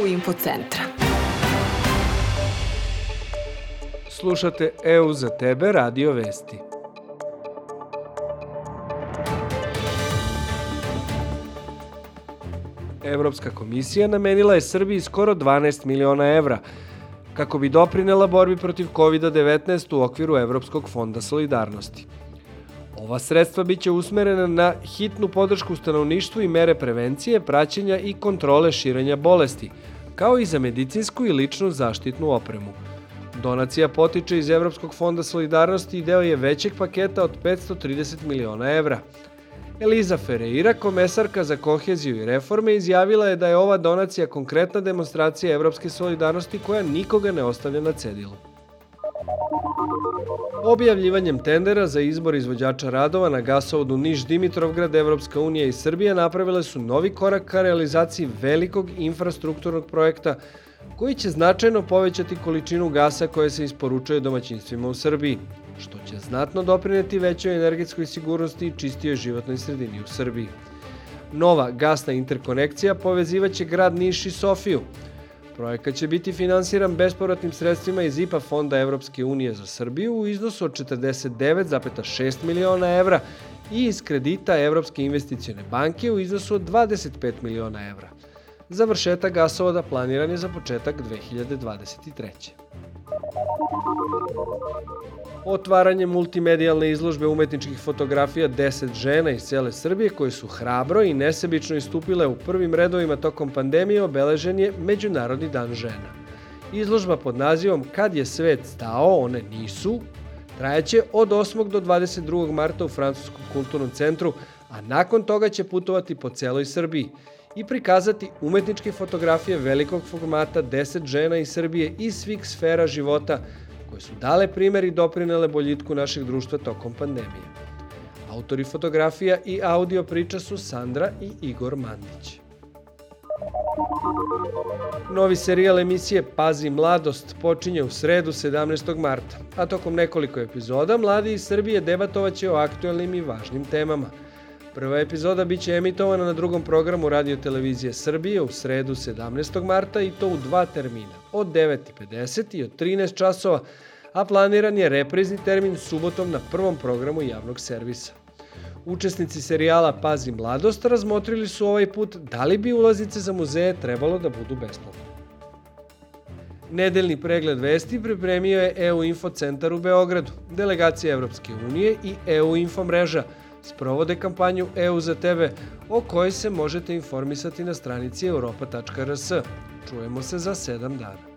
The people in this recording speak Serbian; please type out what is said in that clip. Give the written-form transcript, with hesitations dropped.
Info centra. Slušate EU za tebe radio vesti. Evropska komisija namenila je Srbiji skoro 12 miliona evra kako bi doprinela borbi protiv COVID-19 u okviru Evropskog fonda solidarnosti. Ova sredstva biće usmerena na hitnu podršku stanovništvu i mere prevencije, praćenja i kontrole širenja bolesti, kao i za medicinsku i ličnu zaštitnu opremu. Donacija potiče iz Evropskog fonda solidarnosti i deo je većeg paketa od 530 miliona evra. Eliza Ferreira, komesarka za koheziju i reforme, izjavila je da je ova donacija konkretna demonstracija evropske solidarnosti koja nikoga ne ostavlja na cedilu. Objavljivanjem tendera za izbor izvođača radova na gasovodu Niš-Dimitrovgrad, Evropska unija i Srbija napravile su novi korak ka realizaciji velikog infrastrukturnog projekta koji će značajno povećati količinu gasa koja se isporučuje domaćinstvima u Srbiji, što će znatno doprineti većoj energetskoj sigurnosti i čistijoj životnoj sredini u Srbiji. Nova gasna interkonekcija povezivaće grad Niš i Sofiju. Projekat će biti finansiran bespovratnim sredstvima iz IPA fonda Evropske unije za Srbiju u iznosu od 49,6 miliona evra i iz kredita Evropske investicione banke u iznosu od 25 miliona evra. Završetak gasovoda planiran je za početak 2023. Otvaranje multimedijalne izložbe umetničkih fotografija 10 žena iz cele Srbije koje su hrabro i nesebično istupile u prvim redovima tokom pandemije obeležen je Međunarodni dan žena. Izložba pod nazivom Kad je svet stao, one nisu, trajeće od 8. do 22. marta u Francuskom kulturnom centru, a nakon toga će putovati po celoj Srbiji i prikazati umetničke fotografije velikog formata 10 žena iz Srbije iz svih sfera života koje su dale primer i doprinele boljitku našeg društva tokom pandemije. Autori fotografija i audio priča su Sandra i Igor Mandić. Novi serijal emisije Pazi mladost počinje u sredu 17. marta, a tokom nekoliko epizoda mladi iz Srbije debatovaće o aktuelnim i važnim temama. Prva epizoda biće emitovana na drugom programu Radio televizije Srbije u sredu 17. marta i to u 2 termina, od 9:50 i od 13 časova, a planiran je reprizni termin subotom na prvom programu javnog servisa. Učesnici serijala Pazi mladost razmotrili su ovaj put da li bi ulaznice za muzeje trebalo da budu besplatne. Nedeljni pregled vesti pripremio je EU Info centar u Beogradu, delegacija Evropske unije i EU Info mreža sprovode kampanju EU za tebe, o kojoj se možete informisati na stranici europa.rs. Čujemo se za 7 dana.